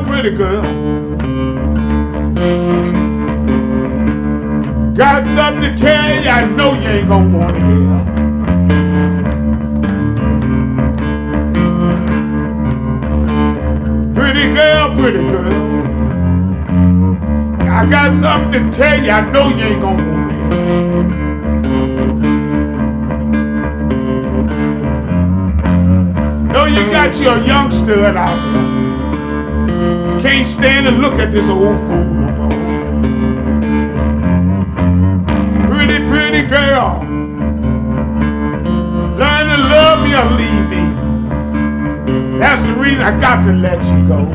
pretty girl. Got something to tell you, I know you ain't gonna wanna hear. Pretty girl, pretty girl. I got something to tell you, I know you ain't gonna wanna hear. Know you got your young stud out there. You can't stand to look at this old fool no more. Pretty, pretty girl. Learn to love me or leave me. That's the reason I got to let you go.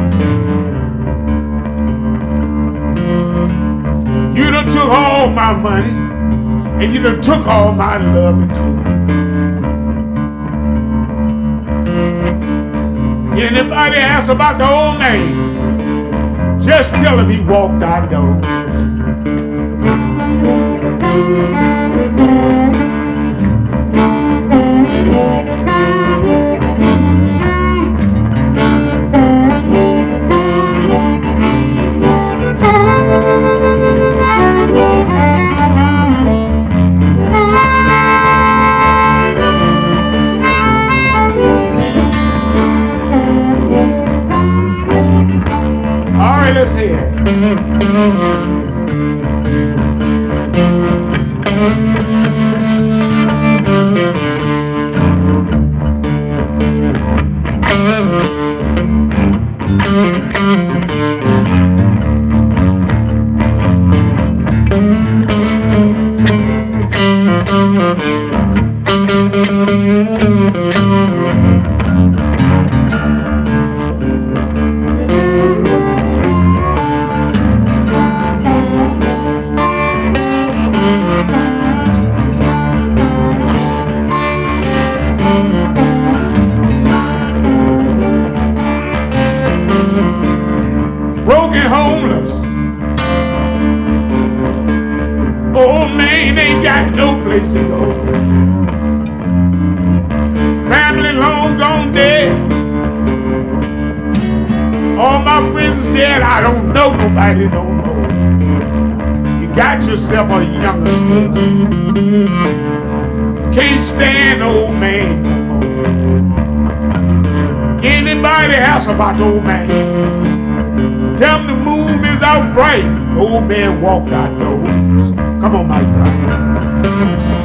You done took all my money, and you done took all my loving too. Anybody asks about the old man, just tell him he walked out doors. Let's hear it. Broken, homeless. Old man ain't got no place to go. Family long gone dead. All my friends is dead. I don't know nobody no more. You got yourself a younger stud. You can't stand old man no more. Anybody ask about the old man? Tell him the moon is out bright. The old man walked outdoors. Come on, Mike Brown.